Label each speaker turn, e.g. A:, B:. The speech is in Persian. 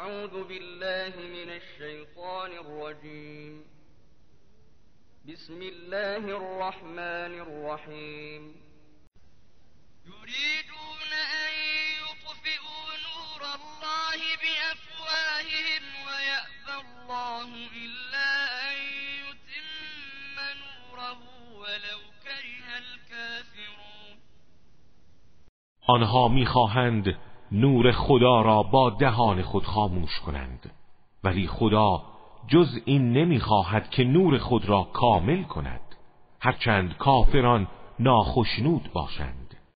A: اعوذ بالله من الشیطان الرجیم. بسم الله الرحمن الرحیم. یریدون ان یطفئوا نور الله بافواههم ویأبی الله الا ان یتم نوره ولو کره الکافرون.
B: آنها میخواهند نور خدا را با دهان خود خاموش کنند، ولی خدا جز این نمیخواهد که نور خود را کامل کند، هرچند کافران ناخشنود باشند.